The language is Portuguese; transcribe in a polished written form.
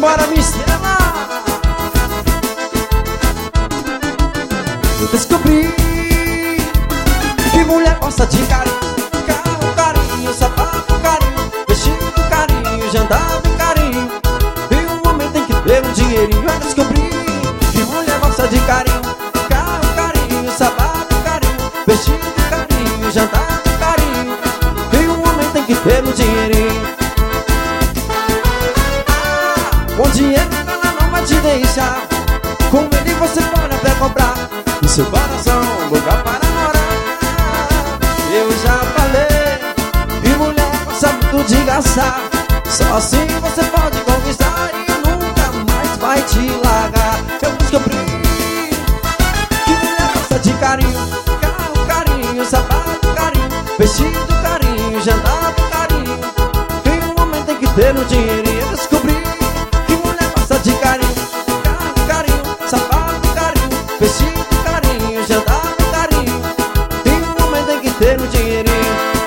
Simbora, minha estrela. Eu descobri que mulher gosta de carinho. Carro, carinho, sapato, carinho, vestido, carinho, jantar, carinho. E um homem tem que ter um dinheirinho. Eu descobri que mulher gosta de carinho. Carro, carinho, sapato, carinho, vestido, carinho, jantar, carinho. E um homem tem que ter um dinheirinho. Com dinheiro ela não vai te deixar. Com ele você pode até comprar no seu coração um lugar para morar. Eu já falei, e mulher gosta muito de gastar. Só assim você pode conquistar e nunca mais vai te largar. Eu descobri que mulher gosta de carinho. Carro, carinho, sapato, carinho, vestido, carinho, jantar, carinho. E um homem tem que ter um dinheirinho. Eu descobri que mulher gosta de carinho. Carro, carinho, sapato, carinho, vestido, carinho, jantar, carinho. E um homem tem que ter um dinheirinho.